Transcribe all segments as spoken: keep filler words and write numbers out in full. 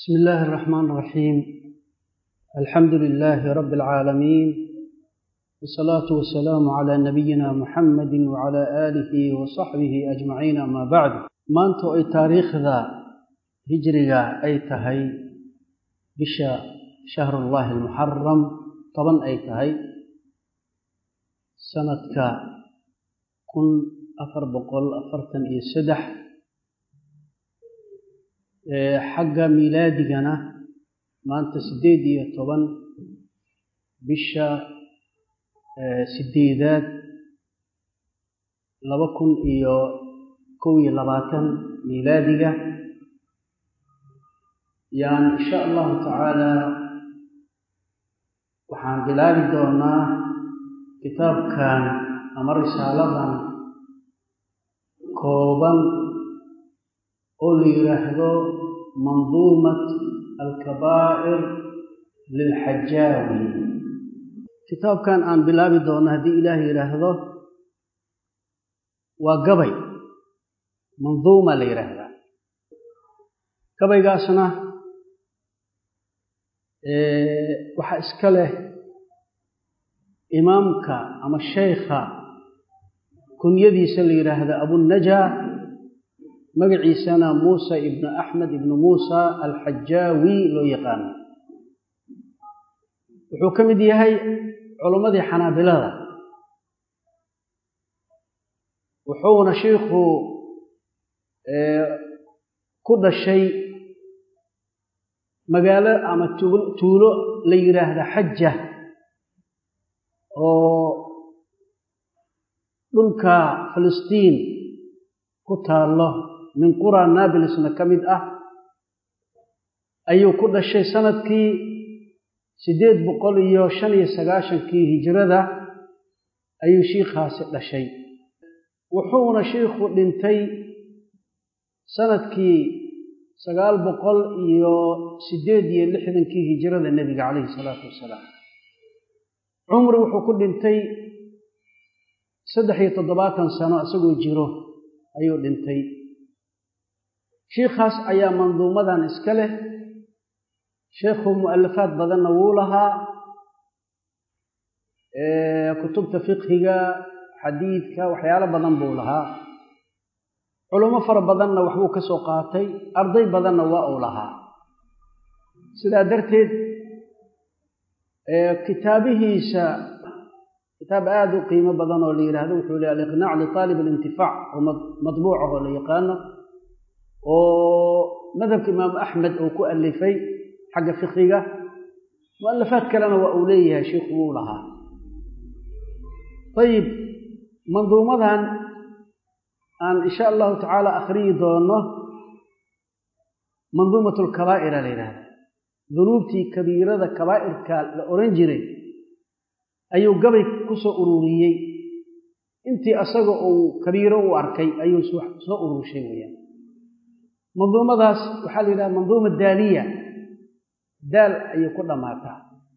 بسم الله الرحمن الرحيم. الحمد لله رب العالمين، والصلاة والسلام على نبينا محمد وعلى آله وصحبه أجمعين. أما بعد، ما أنتو أي تاريخ ذا هجرية أي تهي بشا شهر الله المحرم طبعا أي تهي سنة كا كن أفر بقول أفرتن إيه سدح xagga milaadigana maanta sideed iyo toban bisha sideedaad laba kun iyo kow iyo labaatan milaadiga. yaan insha allahu tacaala waxaan bilaabi doonaa kitaabkan ama risaaladan kooban oo la yiraahdo منظومة الكبائر للحجاوي. كتاب كان عن بلابي دون هدي إلهي يراهده وقبي منظومة ليراهده قبي قاسنا إيه وحا اسكاله إمامك أما الشيخ كن يدي سلي يراهده أبو النجا magaciisana Musa ibn Ahmad ibn Musa al-Hajjawi loo yaqaan. wuxuu kamid yahay culimadii Xanaabilada, wuxuuna sheekhu ee ku dhashay magaalo ama tuulo la yiraahdo Xajja oo dhulka Filistiin ku taalo من قرى نابلس كمid ah. ayuu ku dhashay sanadkii sideed boqol iyo shan iyo sagaashan kii hijrada ayuu sheekhaasi dhashay. wuxuuna sheekhu dhintay sanadkii sagaal boqol iyo sideed iyo lixdan kii hijrada nabiga kaleey salaatu wasalaam. umri wuxuu ku dhintay saddex iyo toddobaatan sano asagoo jiro ayuu dhintay. sheekhaas ayaa manduumadan iska leh. sheekhu mu'alafaad badanna wuu lahaa, ee kutubta fiqhiga, xadiidka, waxyaalo badan buu lahaa. culimo fara badanna waxbuu ka soo qaatay, arday badanna waa uu lahaa. sidaa darteed ee kitaabihiisa kitaab aad u qiimo badan oo la yiraahdo wuxuu leeyahay al-iqnaa' li talib al-intifaa' oo madbuuc oo la yaqaano oo madhabka imaam Ahmed oo ku alifay xagga fiqhiga. mu'alafaad kalena waa uu leeyahay sheekhu wuu lahaa. طيب manduumadan aan insha Allah ta'ala akhriyi doono manduumatul kabaa'ir leeyahay. dunuubtii kabiirada kabaa'irka la oran jiray ayuu gabay ku soo ururiyay. intii asaga uu kabiiro u arkay ayuu soo ururshay weeyaan. منظومadaas waxa la yiraahdaa manduuma daaliya. daal ay ku dhamaataa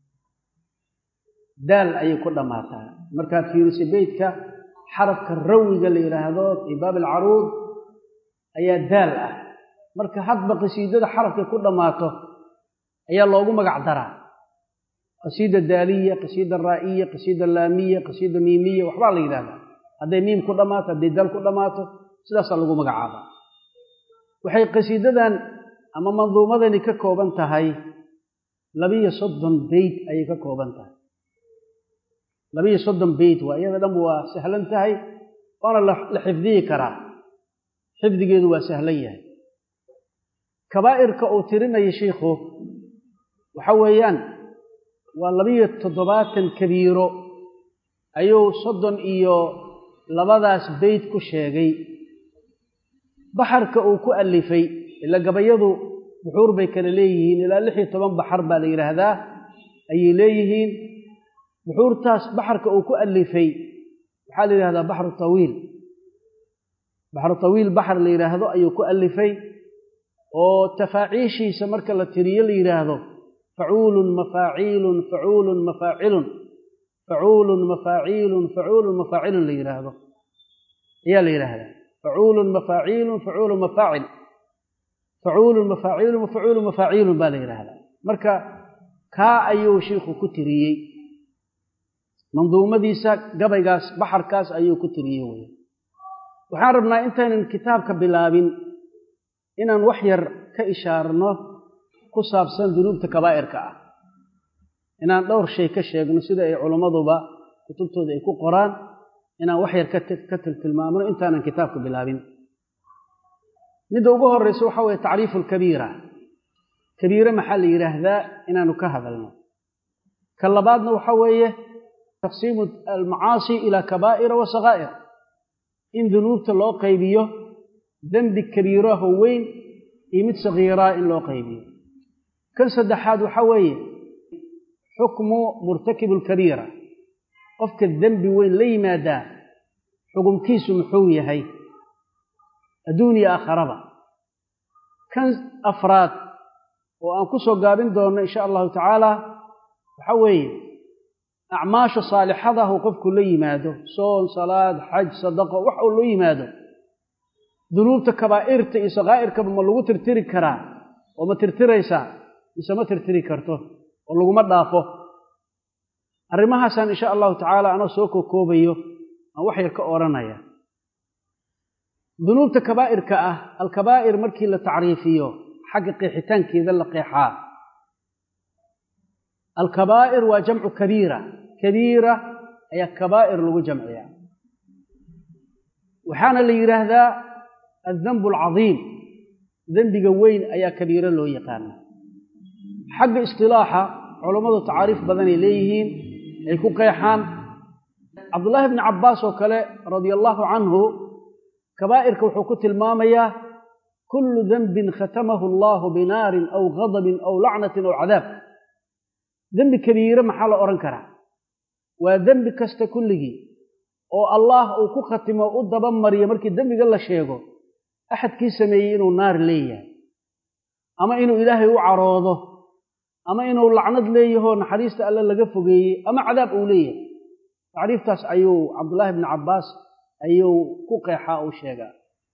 daal ay ku dhamaataa marka fiirisi beedka xarafka rawiga la yiraahdo ibab al-arud ayaa daal ah. marka hadba qasiidada xarafka ku dhamaato ayaa loogu magac daraa qasiida daaliya, qasiida raa'iya, qasiida laamiya, qasiida miimiya, waxba la yiraahdaa. haday miim ku dhamaato, haday daal ku dhamaato, sidaas lagu magacaabaa. waxay qasiidadan ama manduumadani ka kooban tahay laba iyo soddon bayt ay ka kooban tahay. laba iyo soddon bayt waa iyada dhan waa sahlan tahay, waana la xifdiyi karaa. xifdigeedu waa sahlan yahay. kabaa'irka uu tirinayo sheekhu waxa weeyaan waa laba iyo toddobaatan kabiiro ayuu soddon iyo labadaas bayt ku sheegay. baxarka uu ku alifay ila gabayadu buxuur bay kala leeyihiin, ilaa lix iyo toban baxar baa la yiraahdaa ayay leeyihiin. buxuurtaas baxarka uu ku alifay waxa la yiraahdaa baxru tawiil. baxru tawiil baxar la yiraahdo ayuu ku alifay oo tafaaciishiisa marka la tiriyo la yiraahdo facuulun mafaacilun facuulun mafaacilun facuulun mafaacilun facuulun mafaacilun la yiraahdo ayaa la yiraahdaa. فعول مفاعيل فعول مفاعل facuulu mafaaciilu mafacuulu mafaaciilu baa la yidhaahdaa marka kaa ayuu shiikhu ku tiriyey manduumadiisa gabaygaas baxarkaas ayuu ku tiriyey wey waxaan rabnaa intaynan kitaabka bilaabin inaan wax yar ka ishaarno ku saabsan dunuubta kabaa'irka ah inaan dhowr shay ka sheegno sida ay culimmaduba kutubtooda ay ku qoraan inaan wax yar ka tiltilmaamno intaanan kitaabka bilaabin midda ugu horreysa waxa weeye tacriifu alkabiira kabiire maxaa la yidhaahdaa inaanu ka hadalno ka labaadna waxa weeye taqsiimu almacaasi ilaa kabaa'ira wa sakaa'ir in dunuubta loo qaybiyo dembi kabiiraho weyn iyo mid sagiiraa in loo qaybiyo kan saddexaad waxa weeye xukmu murtakibu alkabiira qofka dembi weyn la yimaadaa xukumkiisu muxuu yahay adduun iyo aakharaba kan afraad oo aan ku soo gaabin doonno insha allahu tacaala waxa weeye acmaasha saalixadahu qofku la yimaado soon salaad xaj sadaqo wax uu la yimaado dunuubta kabaa'irta iyo sakaa'irkaba ma lagu tirtiri karaa oo ma tirtiraysaa mise ma tirtiri karto oo laguma dhaafo arrimahaasaan insha allahu tacaala anoo soo kookoobayo aan wax yar ka odhanaya dunuubta kabaa'irka ah alkabaa'ir markii la tacriifiyo xagga qeexitaankeeda la qeexaa alkabaa'ir waa jamcu kabiira kabiira ayaa kabaa'ir lagu jamciyaa waxaana la yidhaahdaa aldambu alcadiim dembiga weyn ayaa kabiiro loo yaqaana xagga istilaaxa culammadu tacaariif badanay leeyihiin ay ku qeexaan cabdullaahi bni cabbaas oo kale radia allaahu canhu kabaa'irka wuxuu ku tilmaamayaa kullu denbin khatamahu allaahu binaarin aw ghadabin aw lacnatin aw cadaab dembi kabiire maxaa la odhan karaa waa dembi kasta kulligii oo allaah uu ku khatimo u dabamariyo markii dembiga la sheego axadkii sameeyey inuu naar leeyahay ama inuu ilaahay u caroodo ama inuu lacnad leeyahoo naxariista alle laga fogeeyey ama cadaab uu leeyahay tacriiftaas ayuu cabdullaahi bni cabbaas ayuu ku qeexaa uu sheegaa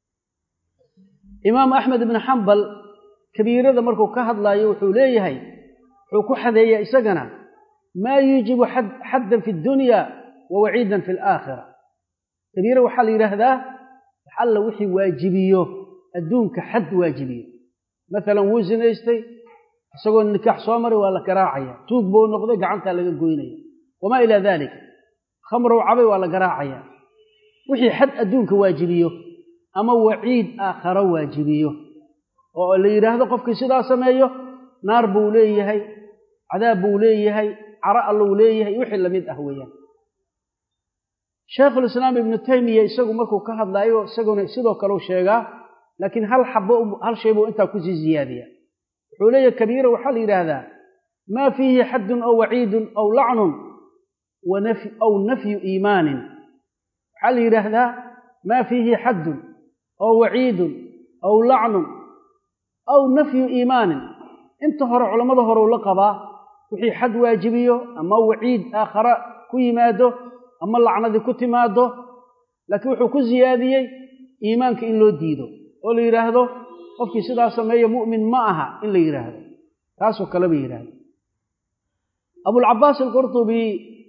imaam axmed ibni xambal kabiirada markuu ka hadlaayo wuxuu leeyahay wuxuu ku xadeeyaa isagana maa yuujibu xaddan fi dunya wa waciidan fi alaakhira kabiire waxaa la yidhaahdaa wax alla wixii waajibiyo adduunka xad waajibiyo maalan wuu sinaystay isagoo nikaax soo maray waa la garaacaya tuug buu noqday gacantaa laga goynaya wamaa ilaa dalik khamrow cabay waa la garaacaya wixii xad adduunka waajibiyo ama waciid aakharo waajibiyo oo la yidhaahdo qofkii sidaa sameeyo naar buu leeyahay cadaab buu leeyahay caro allou leeyahay wixii lamid ah weeyaan shaykhulislaam ibnu taymiya isagu markuu ka hadlaayo isaguna sidoo kaleu sheegaa laakiin hal xabo hal shay buu intaa kusii ziyaadiya wuxuu leeyahay kabiira waxaa la yidhaahdaa maa fiihi xaddun aw waciidun aw lacnun aw nafyu iimaanin waxaa la yidhaahdaa maa fiihi xaddun aw waciidun aw lacnun aw nafyu iimaanin inta hore culammada horeu la qabaa wixii xad waajibiyo ama waciid aakhara ku yimaado ama lacnadii ku timaado laakiin wuxuu ku siyaadiyey iimaanka in loo diido oo la yidhaahdo qofkii sidaa sameeya mu'min ma aha in la yidhaahdo taasoo kale ba yidhaahdo abulcabaas alqurtubi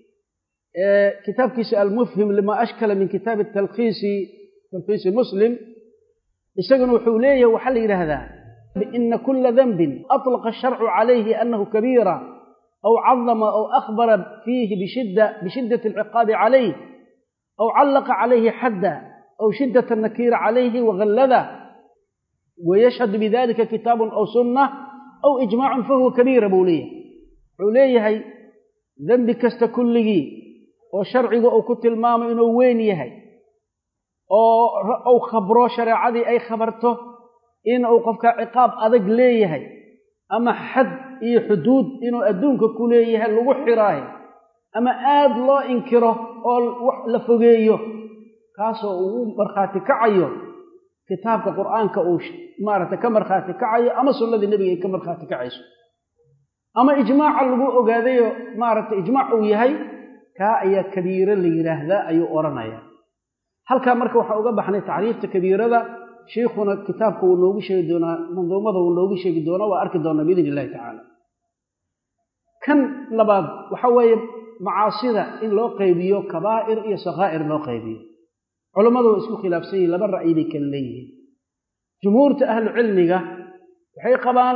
kitaabkiisa almufhim lima ashkala min kitaabi talkhiisi talkhiisi muslim isaguna wuxuu leeyahay waxaa la yidhaahdaa ina kula denbin atlaqa asharcu calayhi anahu kabiira aw cadama aw akhbara fiihi bishiddati alciqaabi calayh aw callaqa calayhi xadda aw shiddat annakiira calayhi wagallada wayashhadu bidalika kitaabun aw sunnah aw ijmaacun fahuwa kabiira buu leeyahay wuxuu leeyahay dembi kasta kulligii oo sharcigu uu ku tilmaamo inuu weyn yahay oo uu khabro shareecadii ay khabarto in uu qofka ciqaab adag leeyahay ama xad iyo xuduud inuu adduunka ku leeyahay lagu xiraayo ama aad loo inkiro oo wax la fogeeyo kaasoo uu markhaati kacayo kitaabka qur'aanka uu maaragtay ka markhaati kacayo ama sunnadii nebiga ay ka markhaati kacayso ama ijmaaca lagu ogaadayo maaragtay ijmaac uu yahay kaa ayaa kabiiro la yidhaahdaa ayuu odhanaya halkaa marka waxaa uga baxnay tacriifta kabiirada شيخنا كتابك ونوغي شيء دونا منظومة ونوغي شيء دونا وأركي دونا بإذن الله تعالى كان لبعض وحوي معاصرة إن لو قيبيو كبائر إيا صغائر لو قيبيو علماء اسمه خلاف سيء لبن رأي بك الليه جمهور أهل علمك وحي قبان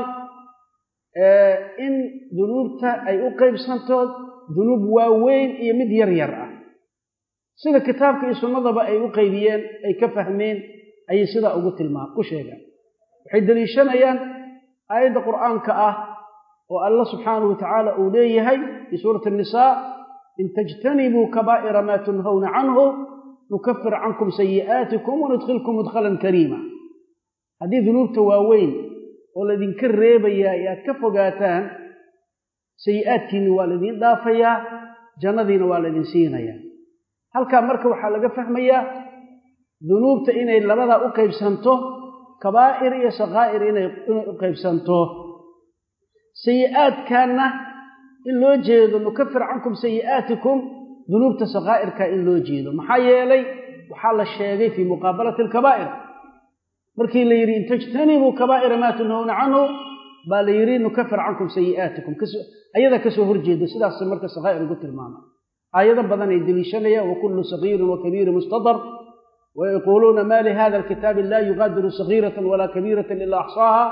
آه إن ذنوبتا أي أقيب سنتود ذنوب واوين إيا مد يرير سيدا كتابك إيسو نظب أي أقيبيين أي كفهمين أي سيدا أقول الماء كشيغا وحي دليشان أيان آيات القرآن كأه والله سبحانه وتعالى أوليه في سورة النساء إن تجتنبوا كبائر ما تنهون عنه نكفر عنكم سيئاتكم وندخلكم مدخلا كريما هذه ذنوب تواوين والذين كريبا يا كفقاتان سيئاتكين والذين ضافيا جندين والذين سينيا هل كان مركب حلقة فهميا ذنوب تإني لماذا أقيب سنته كبائر يا صغائر إني أقيب سنته سيئات كان إن لو جيدو نكفر عنكم سيئاتكم ذنوب تصغائر كإن لو جيدو محايا لي وحال الشيء في مقابلة الكبائر مركي اللي يرين تجتنبوا كبائر ما تنهون عنه بل يرين نكفر عنكم سيئاتكم كسو أيضا كسو هرجيدو سيدا سمرت الصغائر قلت الماما أيضا بدن يدليشنيا وكل صغير وكبير مستضر ويقولون ما لهذا الكتاب لا يغادر صغيرة ولا كبيرة إلا أحصاها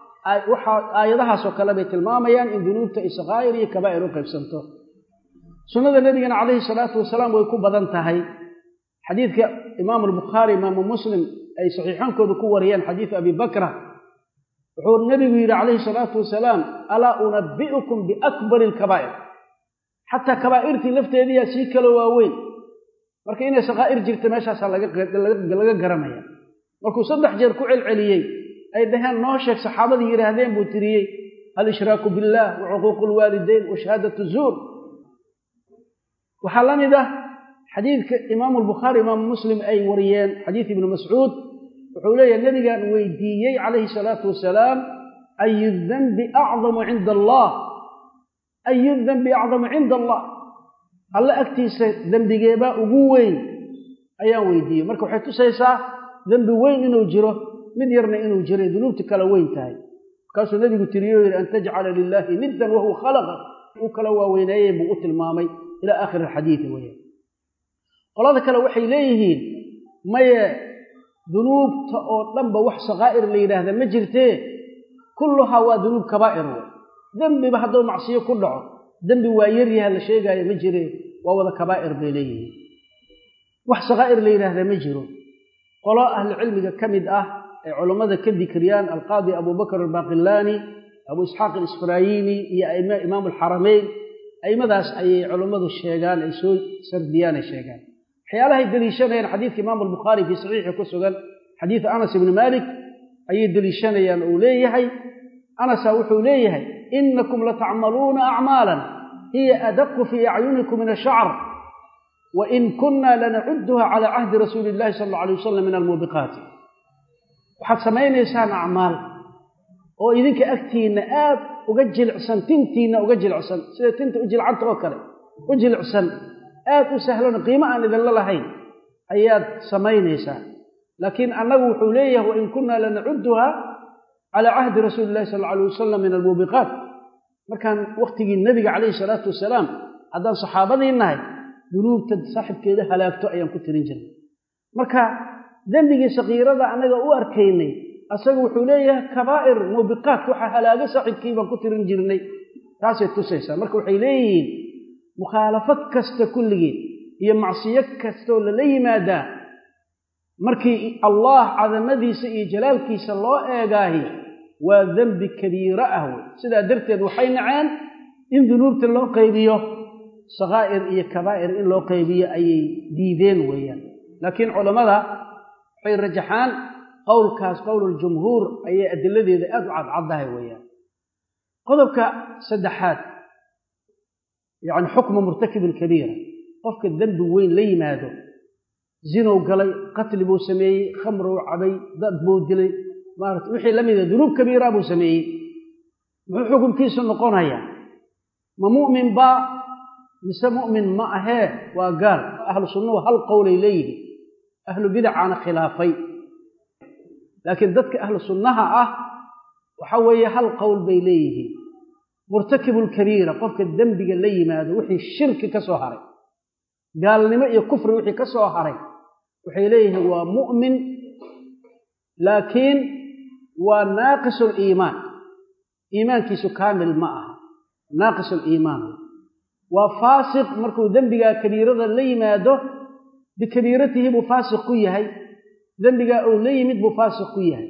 آياتها سوكلا بيت الماميان إن ذنوبت إصغائر يكبائر وقيبسنته سنة النبي عليه الصلاة والسلام ويكون بدنتهي حديث إمام البخاري إمام مسلم أي صحيحان كذو كوريان حديث أبي بكر وحور النبي عليه الصلاة والسلام ألا أنبئكم بأكبر الكبائر حتى كبائرتي لفت يديها سيكا لواوين marka inay saqaa'ir jirta meeshaas laga laga garamaya markuu saddex jeer ku celceliyay ay dhahan noo sheeg saxaabadii yiraahdeen buu tiriyay al ishraaku billah wa uquuqul walidayn wa shahadatu zur waxa lamida xadiidka imaam al-bukhari imaam muslim ay wariyeen xadiith ibn mas'ud wuxuu leeyahay nabiga weydiiyay alayhi salatu wasalaam ayu dhanbi a'zamu 'inda allah ayu dhanbi a'zamu 'inda allah alla agtiisa dambigeeba ugu weyn ayaa weydiiyay marka waxay tusaysaa dambi weyn inuu jiro mid yarna inuu jiro dunuubta kala weyn tahay kaasoo nabigu tiriyo in taj'ala lillahi niddan wa huwa khalaqa uu kala waaweynayay buu u tilmaamay ila aakhir alhadith weeye qolada kale waxay leeyihiin maye dunuubta oo dhanba wax saqaa'ir la yiraahdo ma jirtee kulluha waa dunuub kabaa'ir dambi ba hadoo macsiyo ku dhaco dambi waa yar yahay la sheegayo ma jireen waa wada kabaa'ir beeleeyay wax saqaa'ir la yiraahdo ma jiro qolo ahli cilmiga kamid ah ay culimada ka dikriyaan al-qaadi Abu Bakr al-Baqillani Abu Ishaq al-Isfirayini iyo imaam al-Haramayn aymadaas ay culimadu sheegaan ay soo sardiyaan sheegaan xiyalaha daliishanayaan xadiidka imaam al-Bukhari fi sahih ku sugan xadiith Anas ibn Malik ay daliishanayaan oo leeyahay Anas wuxuu leeyahay إنكم لتعملون أعمالا هي أدق في أعينكم من الشعر وإن كنا لنعدها على عهد رسول الله صلى الله عليه وسلم من الموبقات وحد سمعين إنسان أعمال وإذنك أكتين آب وقجل عسن تنتين وقجل عسن سيدة تنت أجل عن توكري أجل عسن آب وسهلون قيمة أن إذا الله هين أياد سمعين إنسان لكن أنه حوليه وإن كنا لنعدها على عهد رسول الله صلى الله عليه وسلم من الموبقات مركان وقت النبي عليه الصلاة والسلام هذا صحابتي النهي ذنوب صاحب كده هلاكته أيام كتيرين جدا مركا ذنبي صغيرة أنا أو أركيني أسوي حوليه كبائر موبقات وح هلاك صاحب كيف كتيرين جرني تاسع تسيسا مركا حيلين مخالفة كست كل جيل هي معصية كست ولا لي ماذا مركي الله عظمتي سي جلالك صلى الله إيجاهي وذنب كبيرة أهو سيدا درتد وحي نعان إن ذنوبت الله قيبيه صغائر إيه كبائر إن الله قيبيه أي ديدين ويا لكن علماء حي الرجحان قول كاس قول الجمهور أي أدلة ذي أبعد عضها ويا قضبك سدحات يعني حكم مرتكب الكبيرة قفك الذنب وين لي ماذا زينو قلي قتل بو سمي خمر وعبي ضد بو دلي مارت وحي لميده ذنوب كبيره بو سمي ما حكم كيس نقونيا ما مؤمن با مس مؤمن ما اهه وقال اهل السنه هل قول اليه اهل بدع عن خلافي laakiin dadka ahlu sunnaha ah waxa weeye hal qowl bay leeyihiin murtakibul kabiira qofka dambiga la yimaado wixii shirki ka soo haray gaalnimo iyo kufri wixii ka soo haray waxay leeyihiin waa mu'min laakiin waa naaqisul iimaan iimaankiisu kaamil ma aha naaqisul iimaan waa faasiq markuu dambiga kabiirada la yimaado bikabiiratihi buu faasiq ku yahay dambiga uu la yimid buu faasiq ku yahay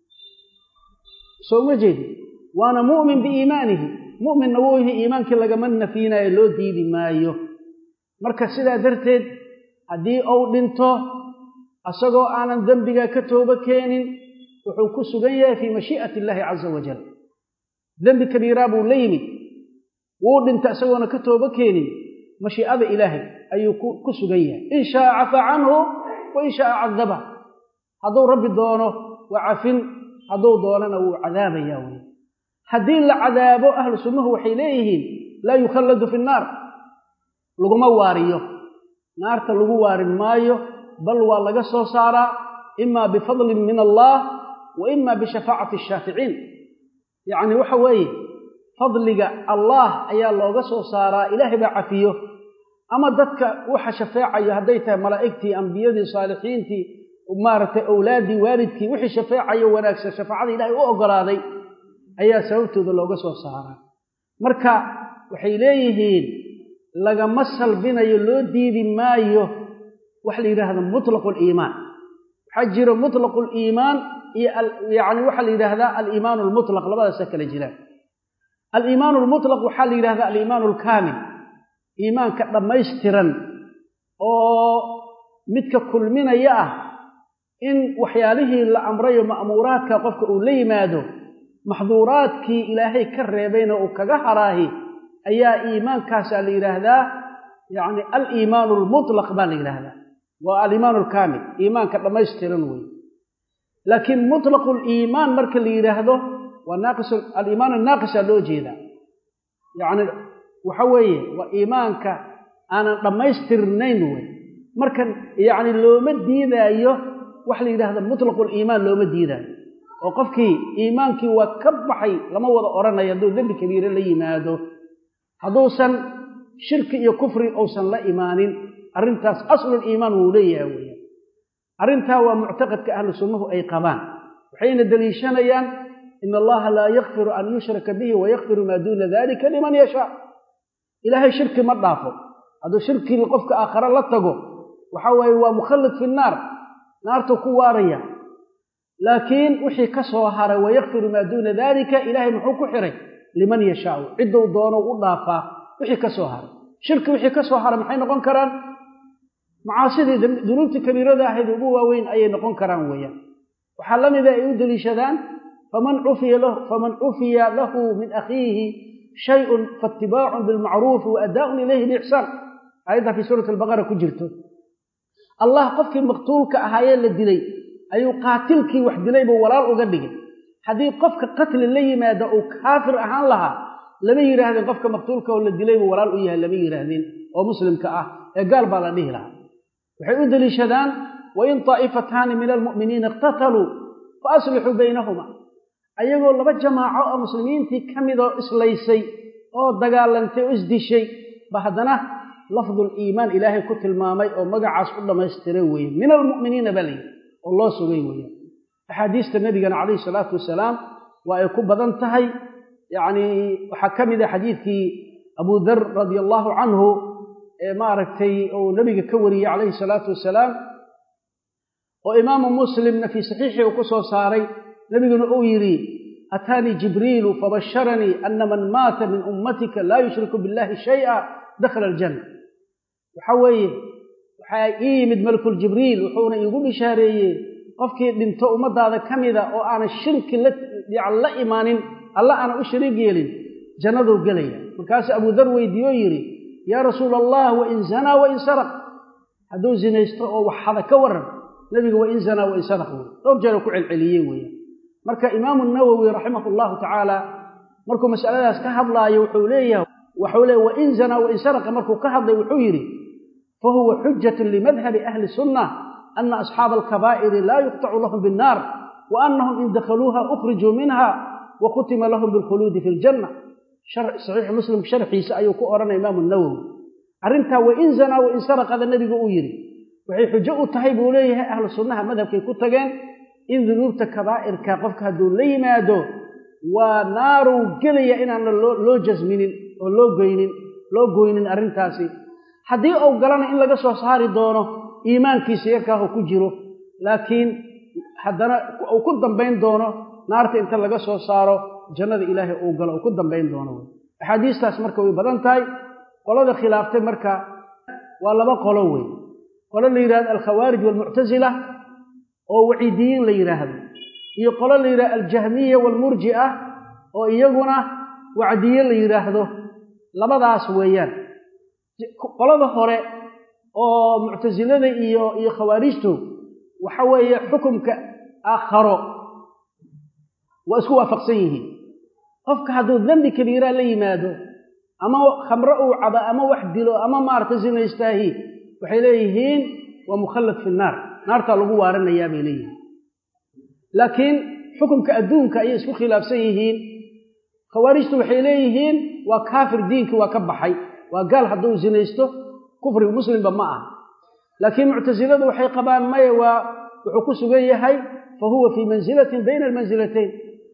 soo ma jeedi waana mu'min biiimaanihi mu'minna wuu yahay iimaankii lagama nafiinayo loo diidi maayo marka sidaa darteed haddii uu dhinto asagoo aanan dambiga ka tooba keenin wuxuu ku sugan yahay fii mashii'ati illaahi caza wajal dambi kabiiraa buu la yimid wuu dhinta isagoona ka tooba keenin mashii'ada ilaahay ayuu ku sugan yahay in shaa cafaa canhu wa in shaa cadaba hadduu rabbi doono waa cafin hadduu doonana wuu cadaabayaa wey haddii la cadaabo ahlu sunnuhu waxay leeyihiin laa yukhalladu fi nnaar laguma waariyo naarta lagu waarin maayo bal waa laga soo saaraa imaa bifadlin min allah wa imaa bishafaacati ashaaficiin yacni waxa weeye fadliga allah ayaa looga soo saaraa ilaahay baa cafiyo ama dadka waxa shafeecayo hadday tahay malaa'igtii ambiyadii saalixiintii maaragtay awlaaddii waalidkii wixii shafeecayo wanaagsan shafaacada ilaahay u oggolaaday ayaa sababtooda looga soo saaraa marka waxay leeyihiin lagama salbinayo loo diidi maayo waxa la yidhaahda mutlaqu liimaan waxaa jiro mutlaqu liimaan iyo yani waxaa la yidhaahdaa aliimaan almutlaq labadaasa kala jiraan aliimaan almutlaq waxaa la yidhahdaa aliimaan alkaamil iimaanka dhammaystiran oo midka kulminaya ah in waxyaalihii la amrayo ma'muuraadka qofka uu la yimaado maxduuraadkii ilaahay ka reebayna uu kaga haraahi ayaa iimaankaasaa la yidhaahdaa yani aliimaan almutlaq baa la yidhaahdaa waa aliimaan alkaamil iimaanka dhammaystiran wey laakiin mutlaqu liimaan marka la yidhaahdo waa naaqis aliimaan annaaqisaa loo jeedaa yacni waxa weeye waa iimaanka aanan dhammaystirnayn wey marka yacni looma diidaayo waxa la yidhahda mutlaqu liimaan looma diidaayo oo qofkii iimaankii waa ka baxay lama wada odhanayo hadduu dembi kabiire la yimaado hadduusan shirki iyo kufri uusan la imaanin arrintaas asluliimaan wuu leeyahay weeyaan arrintaa waa muctaqadka ahlu sunnuhu ay qabaan waxayna deliishanayaan ina allaha laa yakfiru an yushraka bihi wayakfiru maa duuna dalika liman yashaa ilaahay shirki ma dhaafo hadduu shirkii qofka aakhare la tago waxa waaye waa mukhallid fi nnaar naartuu ku waaraya laakiin wixii ka soo haray wayakfiru maa duuna dalika ilaahay muxuu ku xiray liman yashaau cidduu doono u dhaafaa wixii ka soo haray shirki wixii ka soo haray maxay noqon karaan macaasidii dunuubtii kabiirada ahayd ugu waaweyn ayay noqon karaan weeyaan waxaa la mida ay u deliishadaan faman cufiya lahu faman cufiya lahu min akhiihi shayun faatibaacun bilmacruufi wa adaaun ilayhi biixsaan aayadda fii suurati albaqara ku jirto allah qofkii maqtuulka ahaayee la dilay ayuu qaatilkii wax dilay buu walaal uga dhigay haddii qofka qatli la yimaada uu kaafir ahaan lahaa lama yidhaahdeen qofka maqtuulka oo la dilay buu walaal u yahay lama yidhaahdeen oo muslimka ah ee gaal baa la dhihi lahaa waxay u deliishadaan wain taa'ifataani min almu'miniina iqtataluu fa aslixuu baynahuma ayagoo laba jamaaco oo muslimiintii ka midoo islaysay oo dagaalantay oo isdishay ba haddana lafduliimaan ilaahay ku tilmaamay oo magacaas u dhammaystiray weeye min almu'miniina baa layidhi oo loo sugay weeye axaadiista nebigana calayhi salaatu wasalaam waa ay ku badan tahay yacni waxaa ka mid a xadiidkii abu dar radia allahu canhu ee maaragtay uu nebiga ka wariyey calayhi salaatu wasalaam oo imaamu muslimna fii saxiixii uu ku soo saaray nebiguna uu yidhi ataanii jibriilu fabasharanii ana man maata min ummatika laa yushriku billahi shay'a dakhala aljanna waxa weeye waxaa ii yimid malakul jibriil wuxuuna iigu bishaareeyey qofkii dhinto ummadaada ka mida oo aanan shirki la imaanin alla aanan u shariig yeelin jannaduu gelaya markaasuu abu dar weydiiye oo yidhi yaa rasuula allah wain zanaa wain saraq hadduu zinaysto oo wax hada ka waran nebiga wain zanaa wain saraq wey dhowr jeer ku celceliyey weeye marka imaamu nawowi raximah allahu tacaala markuu masaladaas ka hadlaayo wuxuu leeyahay waxuu leeyahy wain zanaa wain saraqa markuu ka hadlay wuxuu yidhi fahuwa xujatun limadhabi ahli sunna ana asxaaba alkabaa'iri laa yuqtacu lahum binnaar وأنهم إن دخلوها أخرجوا منها وختم لهم بالخلود في الجنة شرح صحيح مسلم شرحي سأيوك أرانا إمام النووي أرنتها وإن زنا وإن سرق هذا النبي قويري وحي حجاء التهيب إليه أهل السنة مذهب كي كتغان إن ذنوبت كبائر كاقفك هدو لي مادو ونار قليا إن أنا لو جزمين ولو قوينين لو قوينين أرنتاسي حدي أو قلنا إن لقى سوصاري دونه إيمان كي سيكاه كجيرو لكن حدنا أو كدن بين دونه نارت إنت لقى سوصارو جنة إلهي أو قل أو كدن بين دونه حديث تاس مركا ويبادنتاي قولة خلافته مركا ولا ما قولوي قولة اللي يراد الخوارج والمعتزلة أو وعيدين اللي يراد يقول اللي يراد الجهمية والمرجئة أو إيقنا وعديين اللي يراده لبدا سويان قولة خوري أو معتزلة إيو خوارجته وحوي حكم كآخره وأسكوا فقسيه قفك هذا الذنب كبيرة لي ماذا أما خمرأوا عبا أما وحدلوا أما ما ارتزنا يستاهي وحيليهين ومخلد في النار نار تلقوا وارنا يابي ليه لكن حكم كأدون كأي اسكو خلاف سيهين خوارجته وحيليهين وكافر دينك وكبحي وقال هدو زنيسته كفر مسلم بمعه لكن معتزلة وحي قبان ماي وحكوس بيهي فهو في منزلة بين المنزلتين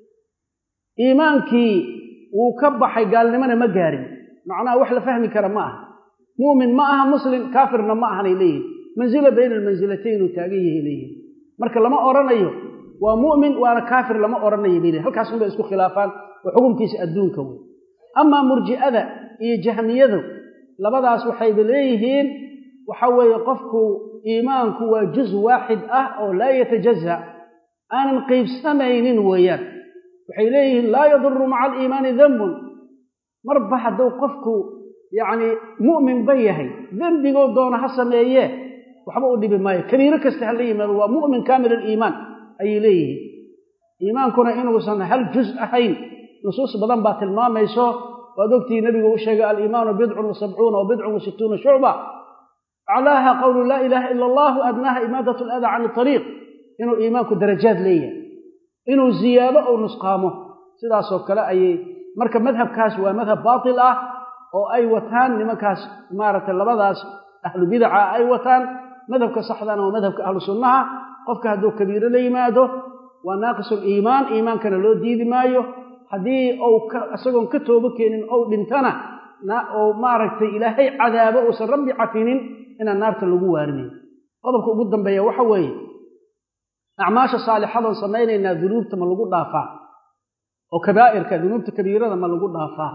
إيمانك وكبحي قال لمن مقارن معناه وحلا فهمي كرماه مؤمن معها مسلم كافر معها إليه منزلة بين المنزلتين وتاقيه إليه مركا لما أرانيه ومؤمن وأنا كافر لما أرانيه إليه هل كاسم بيسكو خلافان وحكم كيس أدون كوي أما مرجئة إيه جهمية لبدا سوحي بليهين وحوى يقفكوا إيمانك وجزء واحد أه أو لا يتجزأ أنا نقيب سمعين ويان وحيليه لا يضر مع الإيمان ذنب مربح دو قفكوا يعني مؤمن بيهي ذنب يقول دون حسن إياه وحبقوا دي بمايه كبيرة كستهليه هو مؤمن كامل الإيمان أي ليه إيمان كنا إنه وصلنا هل جزء حين نصوص بدن بات المام يسوه ودكتي نبي وشجع الإيمان بضع وسبعون وبضع وستون شعبة علاها قول لا إله إلا الله وأدناها إمادة الأذى عن الطريق إنه إيمانك درجات ليه إنه زيادة أو نسقامه سيدا سوكلا أي مركب مذهب كاس ومذهب باطل أه أو أي وثان لما كاس مارة اللبضاس أهل بدعة أي وثان مذهب كصحدان ومذهب كأهل السنة قفك هدو كبير ليماده وناقص الإيمان إيمان كان له ديد مايو حدي أو أسقون كتوبكين أو دنتنا أو ماركت إلهي عذابه وسرب عفين إن النار تلقوا وارنين قضبك قدام بيا وحوي أعماش صالحة صمينا إن ذنوب تملقوا ضافا أو كبائر كذنوب كبيرة تملقوا ضافا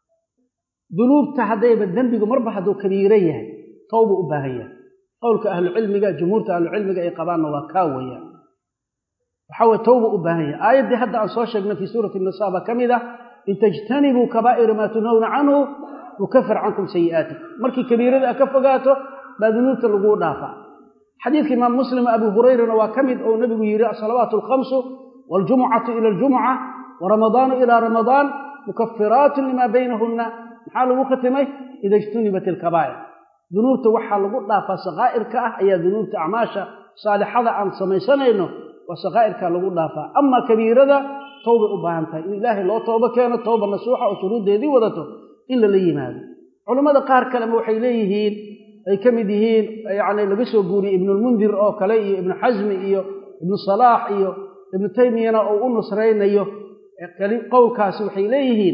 ذنوب تهدي بالذنب مربح ذو كبيرية توبوا أباهية قولك أهل العلم جاء جمهور أهل العلم جاء قبان وكاوية وحوى توبوا أباهية آية دي حتى عن صوشقنا في سورة النسابة كمذا إن تجتنبوا كبائر ما تنهون عنه وكفر عنكم سيئاتكم مركي كبيرة أكفقاته بذنوب تلقوا ضافا حديث إمام مسلم أبو هريرة وكمد أو نبي يرى الصلوات الخمس والجمعة إلى الجمعة ورمضان إلى رمضان مكفرات لما بينهن حال وختمه إذا اجتنبت الكبائر ذنوب توحى لقطها فصغائر كأه أي ذنوب أعماشا صالحة عن سميسانينه وصغائر كالقطها أما كبيرة توبة أباهنتها إن إلهي لو توبة كانت توبة نسوحة وشروط دي وذاته إلا ليهم هذا علماء قار كلام وحيليهين أي كمدهين يعني لبسوا قولي ابن المنذر أو كلي ابن حزم إيو ابن صلاح إيو ابن تيمية أو النصرين إيو قول كاسي وحيليهين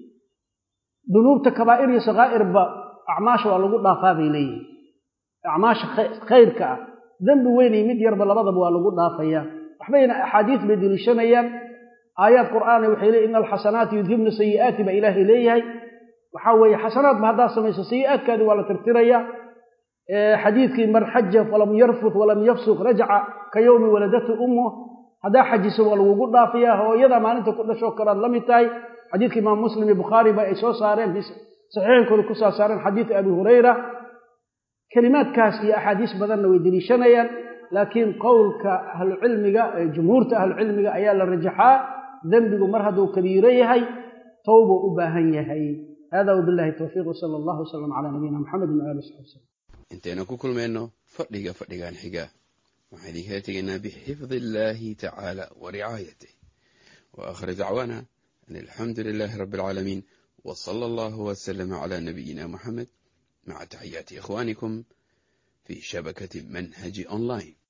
ذنوب كبائر صغائر بأعماش والله ضافا إليه أعماش خير كأ ذنب وين مد يرب لبضب والله ضافيا وحبينا أحاديث بدل الشنيان آيات قرآن وحيلي إن الحسنات يذهبن سيئات بإله إليه وحاول حسنات بهذا سميس سيئات كذا ولا ترتريا حديث من حج ولم يرفث ولم يفسق رجع كيوم ولدته أمه هذا حج سوى الوجود ضافيا هو يدا ما أنت كل شكرا لم يتاي حديث إمام مسلم البخاري بأسوس صارين في صحيح كل كسر صارين حديث أبي هريرة كلمات كاسية أحاديث بدنا ويدريشنيا لكن قول كأهل العلم جاء جمهور أهل العلم جاء أيال الرجحاء ذنب مرهد كبيريه توبة أباهيه هذا وبالله التوفيق وصلى الله وسلم على نبينا محمد وآله وصحبه وسلم انتنا كل منه فدغا فدغان حيغا waxaan idinkaga tegaynaa bixifdi illaahi tacaala wa ricaayatih wa aakhir dacwaana an alxamdu lilaahi rabbi alcaalamiin wa sala allahu wasalama calaa nabiyina muxamed maca taxiyaati ikhwaanikum fii shabakati manhaji online.